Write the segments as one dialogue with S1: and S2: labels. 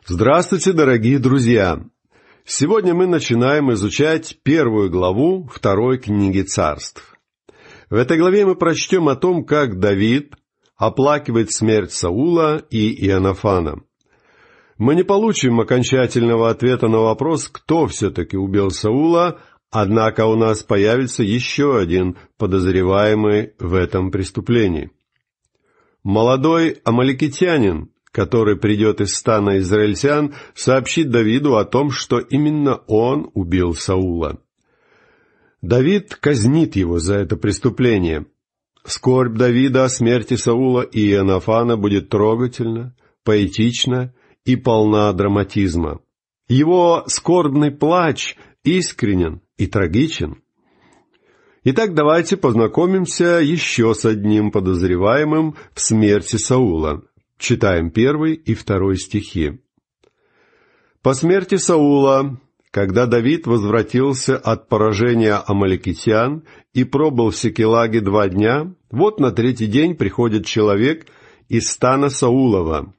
S1: Здравствуйте, дорогие друзья! Сегодня мы начинаем изучать первую главу второй книги Царств. В этой главе мы прочтем о том, как Давид оплакивает смерть Саула и Иоаннафана. Мы не получим окончательного ответа на вопрос, кто все-таки убил Саула, однако у нас появится еще один подозреваемый в этом преступлении. Молодой амаликитянин, который придет из стана израильтян, сообщит Давиду о том, что именно он убил Саула. Давид казнит его за это преступление. Скорбь Давида о смерти Саула и Иоаннафана будет трогательна, поэтична и полна драматизма. Его скорбный плач искренен и трагичен. Итак, давайте познакомимся еще с одним подозреваемым в смерти Саула. Читаем 1 и 2 стихи. «По смерти Саула, когда Давид возвратился от поражения амаликитян и пробыл в Сикелаге 2 дня, вот на 3-й день приходит человек из стана Саулова.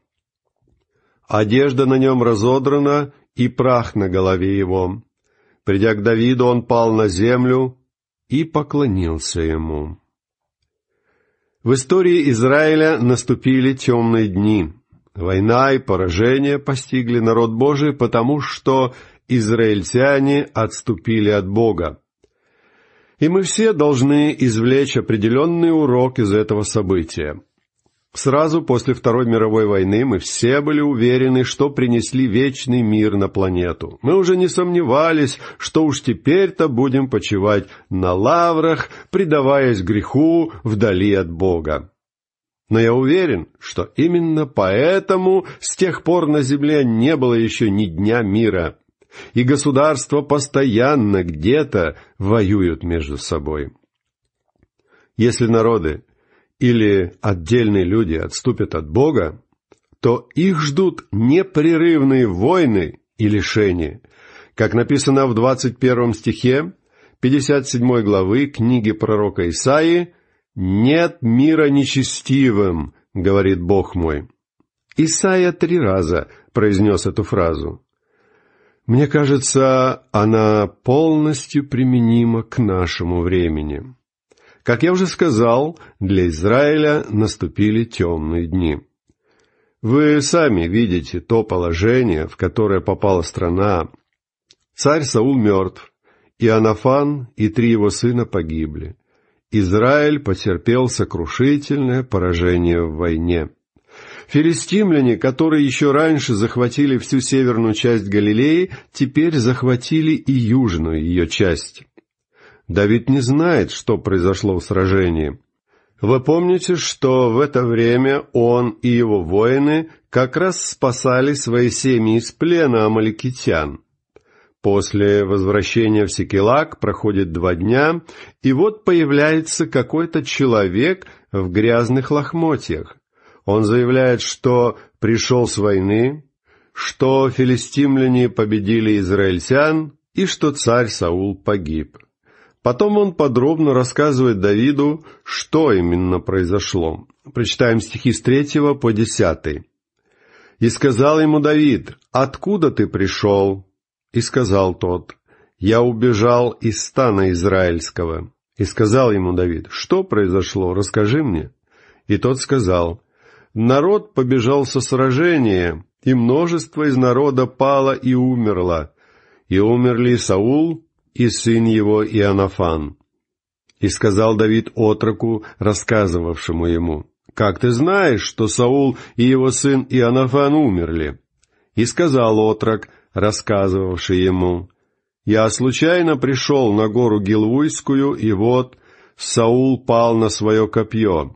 S1: Одежда на нем разодрана и прах на голове его. Придя к Давиду, он пал на землю и поклонился ему». В истории Израиля наступили темные дни. Война и поражение постигли народ Божий, потому что израильтяне отступили от Бога. И мы все должны извлечь определенный урок из этого события. Сразу после Второй мировой войны мы все были уверены, что принесли вечный мир на планету. Мы уже не сомневались, что уж теперь-то будем почивать на лаврах, предаваясь греху вдали от Бога. Но я уверен, что именно поэтому с тех пор на земле не было еще ни дня мира, и государства постоянно где-то воюют между собой. Если народы или отдельные люди отступят от Бога, то их ждут непрерывные войны и лишения, как написано в 21 стихе 57 главы книги пророка Исаии: «Нет мира нечестивым, говорит Бог мой». Исаия 3 раза произнес эту фразу. Мне кажется, она полностью применима к нашему времени. Как я уже сказал, для Израиля наступили темные дни. Вы сами видите то положение, в которое попала страна. Царь Саул мертв, Иоаннафан и 3 его сына погибли. Израиль потерпел сокрушительное поражение в войне. Филистимляне, которые еще раньше захватили всю северную часть Галилеи, теперь захватили и южную ее часть. Давид не знает, что произошло в сражении. Вы помните, что в это время он и его воины как раз спасали свои семьи из плена амаликитян. После возвращения в Сикелаг проходит 2 дня, и вот появляется какой-то человек в грязных лохмотьях. Он заявляет, что пришел с войны, что филистимляне победили израильтян и что царь Саул погиб. Потом он подробно рассказывает Давиду, что именно произошло. Прочитаем стихи с 3 по 10. «И сказал ему Давид: откуда ты пришел? И сказал тот: я убежал из стана израильского. И сказал ему Давид: что произошло? Расскажи мне. И тот сказал: народ побежал со сражения, и множество из народа пало и умерло. И умерли и Саул, и сын его Иоаннафан. И сказал Давид отроку, рассказывавшему ему: как ты знаешь, что Саул и его сын Иоаннафан умерли? И сказал отрок, рассказывавший ему: я случайно пришел на гору Гилвуйскую, и вот Саул пал на свое копье.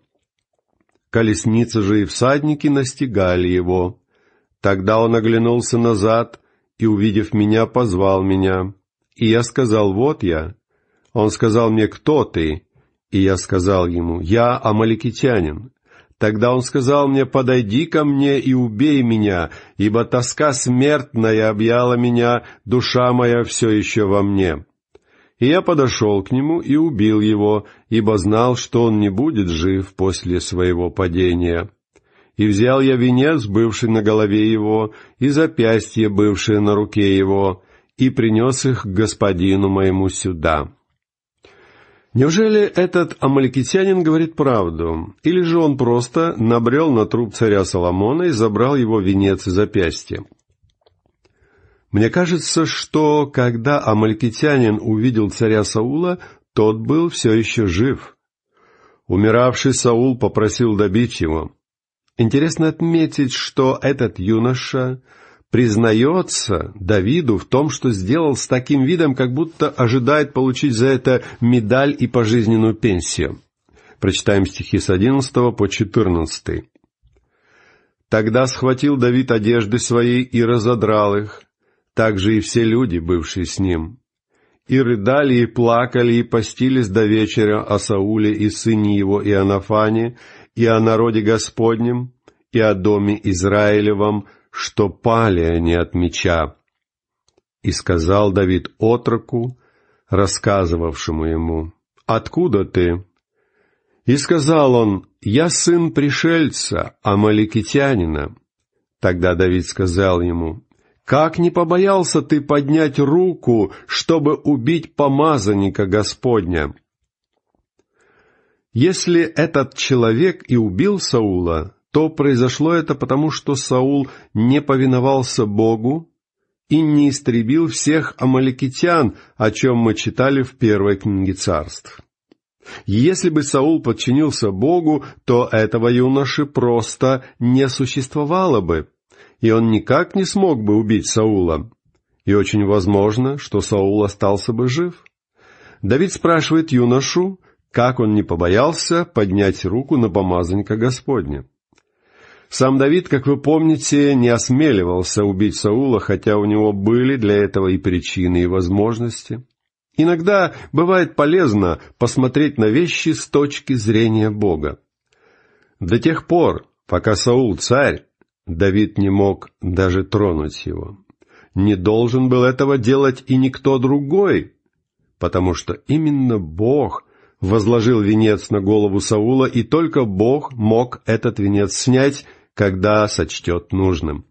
S1: Колесницы же и всадники настигали его. Тогда он оглянулся назад и, увидев меня, позвал меня. И я сказал: вот я. Он сказал мне: кто ты? И я сказал ему: я амаликитянин. Тогда он сказал мне: подойди ко мне и убей меня, ибо тоска смертная объяла меня, душа моя все еще во мне. И я подошел к нему и убил его, ибо знал, что он не будет жив после своего падения. И взял я венец, бывший на голове его, и запястье, бывшее на руке его, и принес их к господину моему сюда». Неужели этот амаликитянин говорит правду? Или же он просто набрел на труп царя Соломона и забрал его венец и запястье? Мне кажется, что когда амаликитянин увидел царя Саула, тот был все еще жив. Умиравший Саул попросил добить его. Интересно отметить, что этот юноша признается Давиду в том, что сделал с таким видом, как будто ожидает получить за это медаль и пожизненную пенсию. Прочитаем стихи с 11 по 14. «Тогда схватил Давид одежды свои и разодрал их, также и все люди, бывшие с ним. И рыдали, и плакали, и постились до вечера о Сауле и сыне его Ионафане, и о народе Господнем, и о доме Израилевом, что пали они от меча. И сказал Давид отроку, рассказывавшему ему: «Откуда ты?» И сказал он: «Я сын пришельца, амаликитянина». Тогда Давид сказал ему: «Как не побоялся ты поднять руку, чтобы убить помазанника Господня?» Если этот человек и убил Саула, то произошло это потому, что Саул не повиновался Богу и не истребил всех амаликитян, о чем мы читали в первой книге Царств. Если бы Саул подчинился Богу, то этого юноши просто не существовало бы, и он никак не смог бы убить Саула. И очень возможно, что Саул остался бы жив. Давид спрашивает юношу, как он не побоялся поднять руку на помазанника Господня. Сам Давид, как вы помните, не осмеливался убить Саула, хотя у него были для этого и причины, и возможности. Иногда бывает полезно посмотреть на вещи с точки зрения Бога. До тех пор, пока Саул царь, Давид не мог даже тронуть его. Не должен был этого делать и никто другой, потому что именно Бог возложил венец на голову Саула, и только Бог мог этот венец снять, когда сочтет нужным.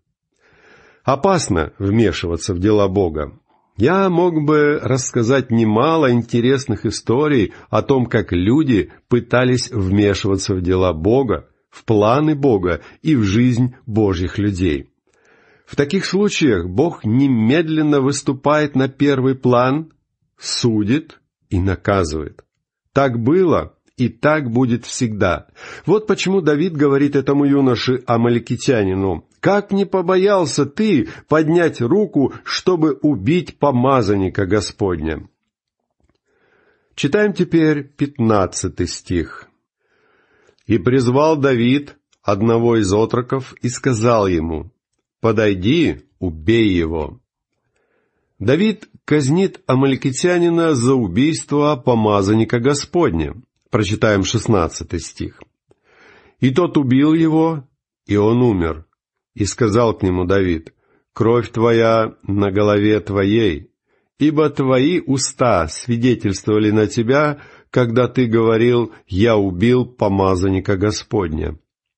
S1: Опасно вмешиваться в дела Бога. Я мог бы рассказать немало интересных историй о том, как люди пытались вмешиваться в дела Бога, в планы Бога и в жизнь Божьих людей. В таких случаях Бог немедленно выступает на первый план, судит и наказывает. Так было и так будет всегда. Вот почему Давид говорит этому юноше амаликитянину: «Как не побоялся ты поднять руку, чтобы убить помазанника Господня?» Читаем теперь 15 стих. «И призвал Давид одного из отроков и сказал ему: подойди, убей его». Давид казнит амаликитянина за убийство помазанника Господня. Прочитаем 16 стих. «И тот убил его, и он умер. И сказал к нему Давид: кровь твоя на голове твоей, ибо твои уста свидетельствовали на тебя, когда ты говорил: я убил помазанника Господня».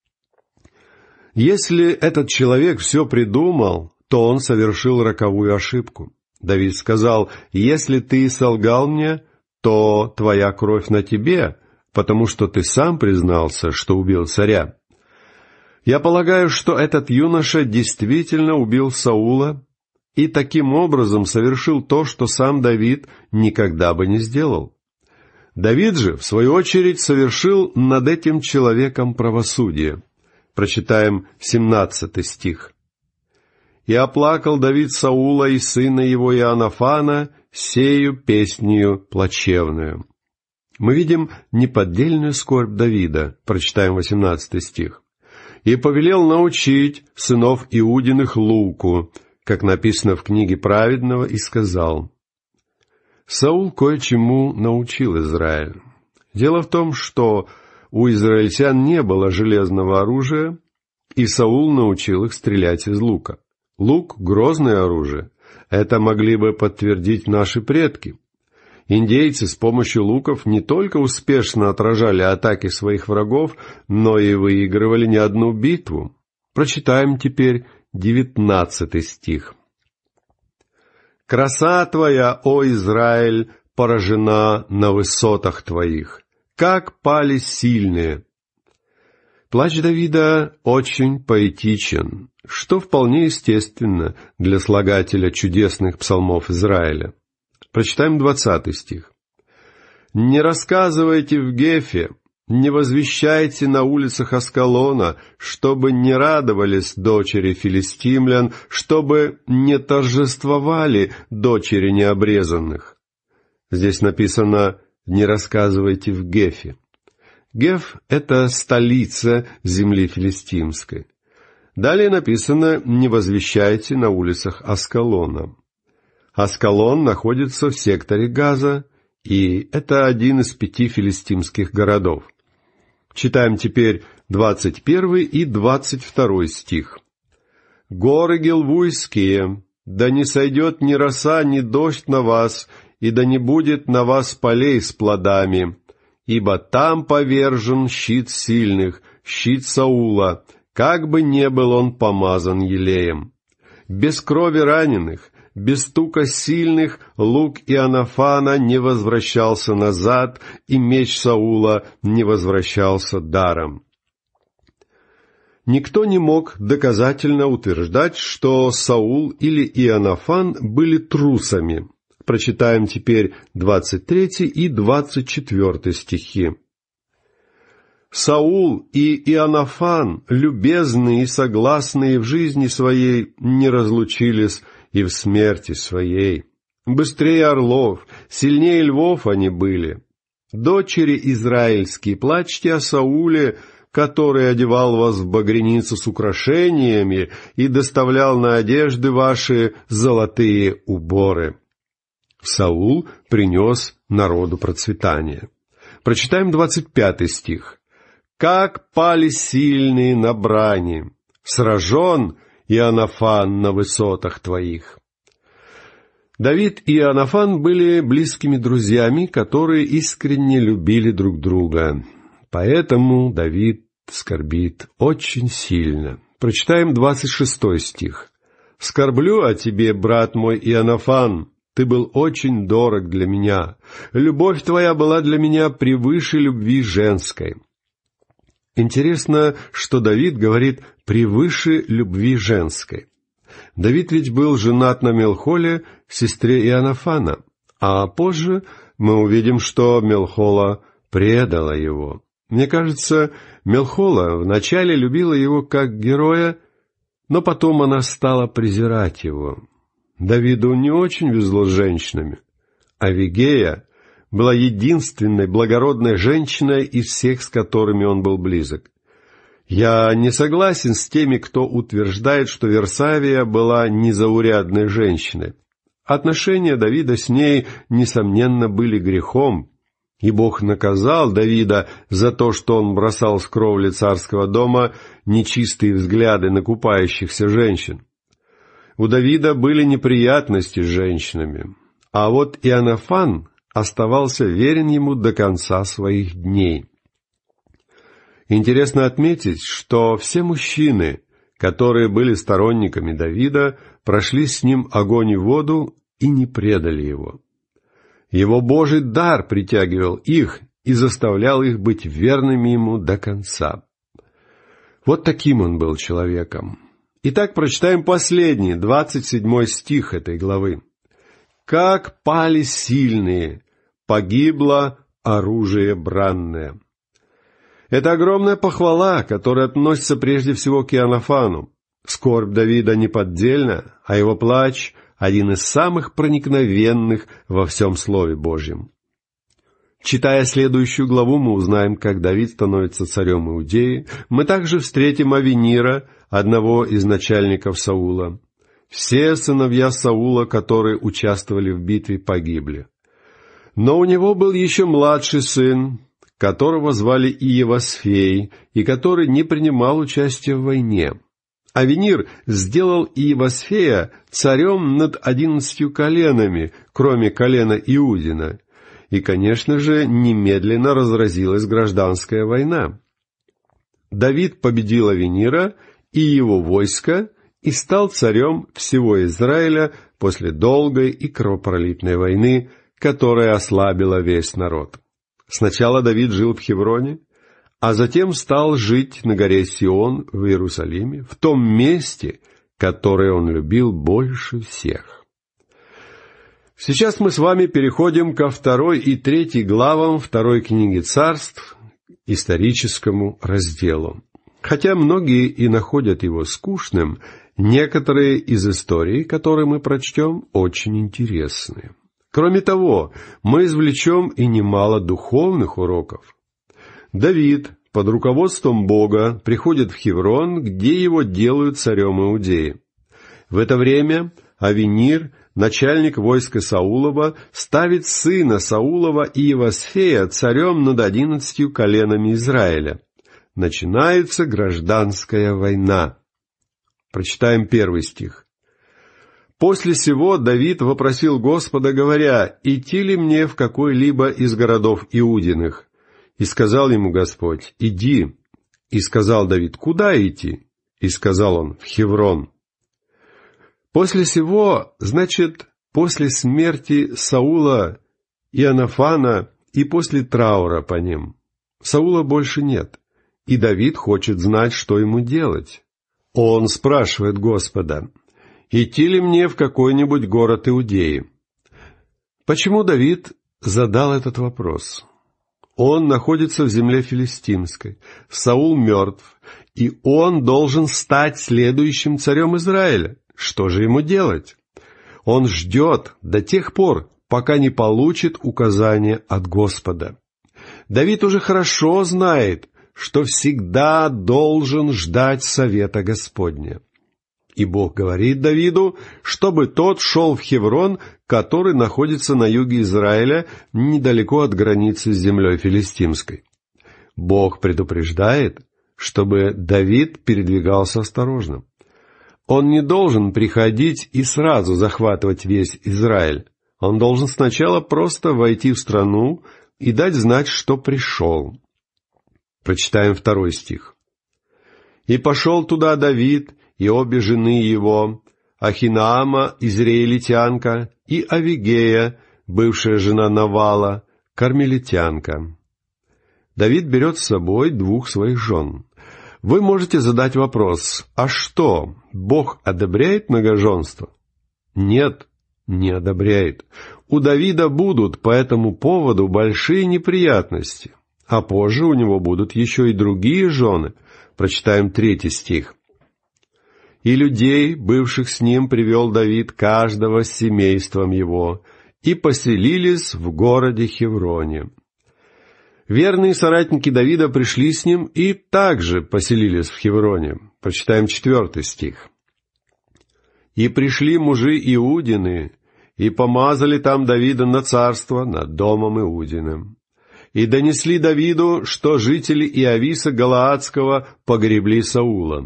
S1: Если этот человек все придумал, то он совершил роковую ошибку. Давид сказал: если ты солгал мне, то твоя кровь на тебе, потому что ты сам признался, что убил царя. Я полагаю, что этот юноша действительно убил Саула и таким образом совершил то, что сам Давид никогда бы не сделал. Давид же, в свою очередь, совершил над этим человеком правосудие. Прочитаем 17 стих. «И оплакал Давид Саула и сына его Ионафана сею песнею плачевную». Мы видим неподдельную скорбь Давида. Прочитаем 18 стих. «И повелел научить сынов Иудиных луку, как написано в книге праведного, и сказал». Саул кое-чему научил Израиль. Дело в том, что у израильтян не было железного оружия, и Саул научил их стрелять из лука. Лук — грозное оружие. Это могли бы подтвердить наши предки. Индейцы с помощью луков не только успешно отражали атаки своих врагов, но и выигрывали не одну битву. Прочитаем теперь 19 стих. «Краса твоя, о Израиль, поражена на высотах твоих, как пали сильные». Плач Давида очень поэтичен, что вполне естественно для слагателя чудесных псалмов Израиля. Прочитаем 20 стих. «Не рассказывайте в Гефе, не возвещайте на улицах Аскалона, чтобы не радовались дочери филистимлян, чтобы не торжествовали дочери необрезанных». Здесь написано «не рассказывайте в Гефе». Геф — это столица земли филистимской. Далее написано «не возвещайте на улицах Аскалона». Аскалон находится в секторе Газа, и это один из 5 филистимских городов. Читаем теперь 21 и 22 стих. «Горы Гилвуйские, да не сойдет ни роса, ни дождь на вас, и да не будет на вас полей с плодами, ибо там повержен щит сильных, щит Саула, как бы не был он помазан елеем. Без крови раненых, без стука сильных лук Иоаннафана не возвращался назад, и меч Саула не возвращался даром». Никто не мог доказательно утверждать, что Саул или Иоаннафан были трусами. Прочитаем теперь 23 и 24 стихи. «Саул и Иоаннафан, любезные и согласные в жизни своей, не разлучились и в смерти своей. Быстрее орлов, сильнее львов они были. Дочери израильские, плачьте о Сауле, который одевал вас в багряницу с украшениями и доставлял на одежды ваши золотые уборы». Саул принес народу процветание. Прочитаем 25 стих. «Как пали сильные на брани, сражен Иоаннафан на высотах твоих». Давид и Иоаннафан были близкими друзьями, которые искренне любили друг друга. Поэтому Давид скорбит очень сильно. Прочитаем 26 стих. «Скорблю о тебе, брат мой Иоаннафан, ты был очень дорог для меня. Любовь твоя была для меня превыше любви женской». Интересно, что Давид говорит «превыше любви женской». Давид ведь был женат на Мелхоле, сестре Иоаннафана, а позже мы увидим, что Мелхола предала его. Мне кажется, Мелхола вначале любила его как героя, но потом она стала презирать его. Давиду не очень везло с женщинами. Авигея была единственной благородной женщиной из всех, с которыми он был близок. Я не согласен с теми, кто утверждает, что Версавия была незаурядной женщиной. Отношения Давида с ней, несомненно, были грехом, и Бог наказал Давида за то, что он бросал с кровли царского дома нечистые взгляды на купающихся женщин. У Давида были неприятности с женщинами, а вот Иоаннафан оставался верен ему до конца своих дней. Интересно отметить, что все мужчины, которые были сторонниками Давида, прошли с ним огонь и воду и не предали его. Его Божий дар притягивал их и заставлял их быть верными ему до конца. Вот таким он был человеком. Итак, прочитаем последний, 27 стих этой главы. «Как пали сильные, погибло оружие бранное». Это огромная похвала, которая относится прежде всего к Иоаннафану. Скорбь Давида неподдельна, а его плач — один из самых проникновенных во всем Слове Божьем. Читая следующую главу, мы узнаем, как Давид становится царем Иудеи. Мы также встретим Авенира, одного из начальников Саула. Все сыновья Саула, которые участвовали в битве, погибли. Но у него был еще младший сын, которого звали Иевасфей, и который не принимал участия в войне. Авенир сделал Иевасфея царем над 11 коленами, кроме колена Иудина, и, конечно же, немедленно разразилась гражданская война. Давид победил Авенира и его войско и стал царем всего Израиля после долгой и кровопролитной войны, которая ослабила весь народ. Сначала Давид жил в Хевроне, а затем стал жить на горе Сион в Иерусалиме, в том месте, которое он любил больше всех. Сейчас мы с вами переходим ко 2 и 3 главам 2 книги Царств, историческому разделу. Хотя многие и находят его скучным, некоторые из историй, которые мы прочтем, очень интересны. Кроме того, мы извлечем и немало духовных уроков. Давид под руководством Бога приходит в Хеврон, где его делают царем Иудеи. В это время Авенир, начальник войска Саулова, ставит сына Саулова Иевасфея царем над 11 коленами Израиля. Начинается гражданская война. Прочитаем 1 стих. «После сего Давид вопросил Господа, говоря, идти ли мне в какой-либо из городов Иудиных? И сказал ему Господь, иди. И сказал Давид, куда идти? И сказал он, в Хеврон». После сего, значит, после смерти Саула, Иоаннафана и после траура по ним. Саула больше нет, и Давид хочет знать, что ему делать. Он спрашивает Господа, идти ли мне в какой-нибудь город Иудеи? Почему Давид задал этот вопрос? Он находится в земле филистимской, Саул мертв, и он должен стать следующим царем Израиля. Что же ему делать? Он ждет до тех пор, пока не получит указания от Господа. Давид уже хорошо знает, что всегда должен ждать совета Господня. И Бог говорит Давиду, чтобы тот шел в Хеврон, который находится на юге Израиля, недалеко от границы с землей филистимской. Бог предупреждает, чтобы Давид передвигался осторожно. Он не должен приходить и сразу захватывать весь Израиль. Он должен сначала просто войти в страну и дать знать, что пришел. Прочитаем 2 стих. «И пошел туда Давид, и обе жены его, Ахинаама, израильтянка, и Авигея, бывшая жена Навала, кармелитянка». Давид берет с собой 2 своих жен. Вы можете задать вопрос, а что, Бог одобряет многоженство? Нет, не одобряет. У Давида будут по этому поводу большие неприятности, а позже у него будут еще и другие жены. Прочитаем 3 стих. «И людей, бывших с ним, привел Давид каждого с семейством его, и поселились в городе Хевроне». Верные соратники Давида пришли с ним и также поселились в Хевроне. Прочитаем 4 стих. «И пришли мужи Иудины, и помазали там Давида на царство над домом Иудиным. И донесли Давиду, что жители Иависа Галаадского погребли Саула».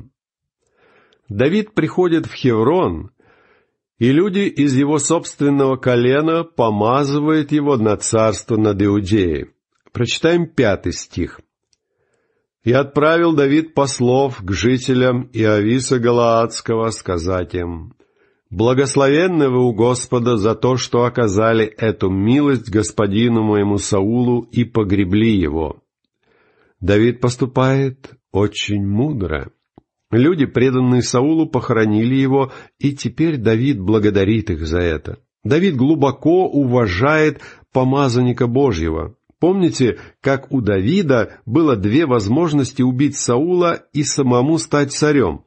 S1: Давид приходит в Хеврон, и люди из его собственного колена помазывают его на царство над Иудеей. Прочитаем 5 стих. «И отправил Давид послов к жителям Иависа Галаадского сказать им, «Благословенны вы у Господа за то, что оказали эту милость господину моему Саулу и погребли его». Давид поступает очень мудро. Люди, преданные Саулу, похоронили его, и теперь Давид благодарит их за это. Давид глубоко уважает помазанника Божьего. Помните, как у Давида было 2 возможности убить Саула и самому стать царем?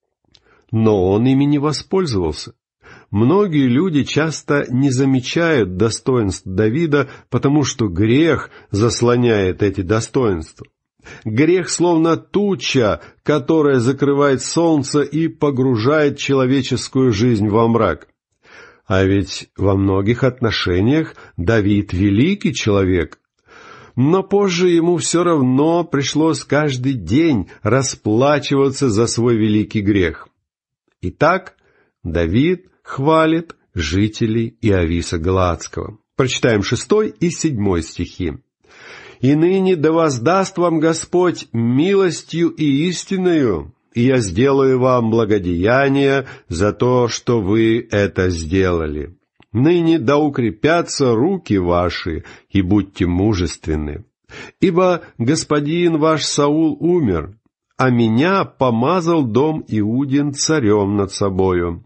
S1: Но он ими не воспользовался. Многие люди часто не замечают достоинств Давида, потому что грех заслоняет эти достоинства. Грех словно туча, которая закрывает солнце и погружает человеческую жизнь во мрак. А ведь во многих отношениях Давид великий человек. Но позже ему все равно пришлось каждый день расплачиваться за свой великий грех. Итак, Давид хвалит жителей Иависа Галаадского. Прочитаем 6 и 7 стихи. «И ныне да воздаст вам Господь милостью и истиною, и я сделаю вам благодеяние за то, что вы это сделали. Ныне да укрепятся руки ваши, и будьте мужественны. Ибо господин ваш Саул умер, а меня помазал дом Иудин царем над собою».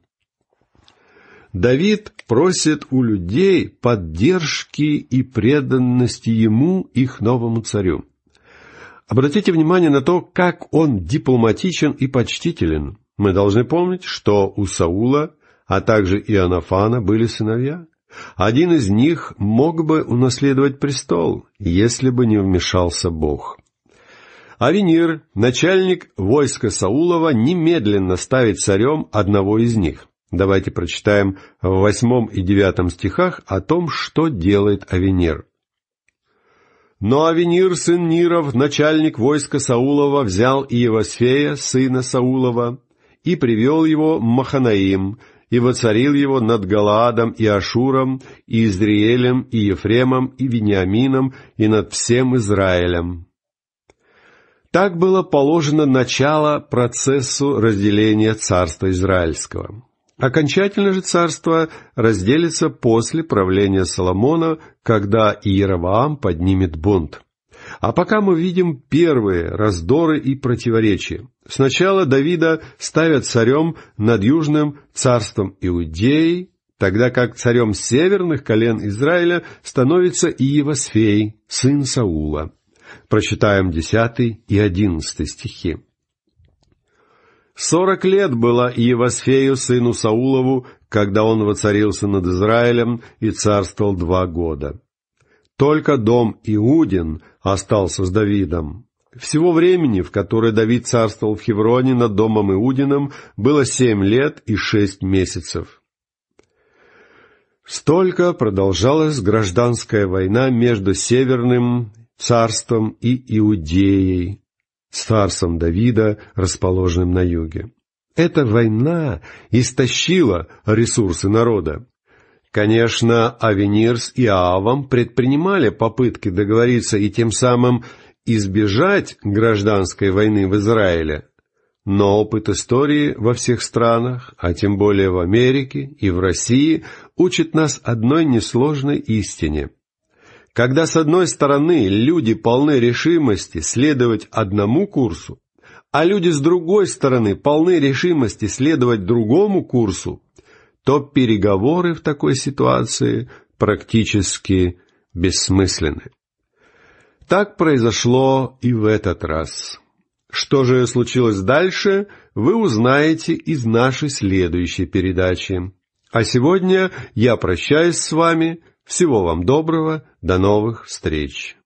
S1: Давид просит у людей поддержки и преданности ему, их новому царю. Обратите внимание на то, как он дипломатичен и почтителен. Мы должны помнить, что у Саула, а также Иоаннафана были сыновья. Один из них мог бы унаследовать престол, если бы не вмешался Бог. Авенир, начальник войска Саулова, немедленно ставит царем одного из них. Давайте прочитаем в 8 и 9 стихах о том, что делает Авенир. «Но Авенир, сын Ниров, начальник войска Саулова, взял Иевасфея, сына Саулова, и привел его в Маханаим, и воцарил его над Галаадом и Ашуром, и Изриэлем, и Ефремом, и Вениамином, и над всем Израилем». Так было положено начало процессу разделения царства Израильского. Окончательно же царство разделится после правления Соломона, когда Иеровоам поднимет бунт. А пока мы видим первые раздоры и противоречия. Сначала Давида ставят царем над южным царством Иудеи, тогда как царем северных колен Израиля становится Иевасфей, сын Саула. Прочитаем 10 и 11 стихи. 40 лет было Иевасфею, сыну Саулову, когда он воцарился над Израилем и царствовал 2 года. Только дом Иудин остался с Давидом. Всего времени, в которое Давид царствовал в Хевроне над домом Иудиным, было 7 лет и 6 месяцев. Столько продолжалась гражданская война между Северным царством и Иудеей, с царством Давида, расположенным на юге. Эта война истощила ресурсы народа. Конечно, Авенир с Иоавом предпринимали попытки договориться и тем самым избежать гражданской войны в Израиле, но опыт истории во всех странах, а тем более в Америке и в России, учит нас одной несложной истине. Когда с одной стороны люди полны решимости следовать одному курсу, а люди с другой стороны полны решимости следовать другому курсу, то переговоры в такой ситуации практически бессмысленны. Так произошло и в этот раз. Что же случилось дальше, вы узнаете из нашей следующей передачи. А сегодня я прощаюсь с вами. Всего вам доброго, до новых встреч!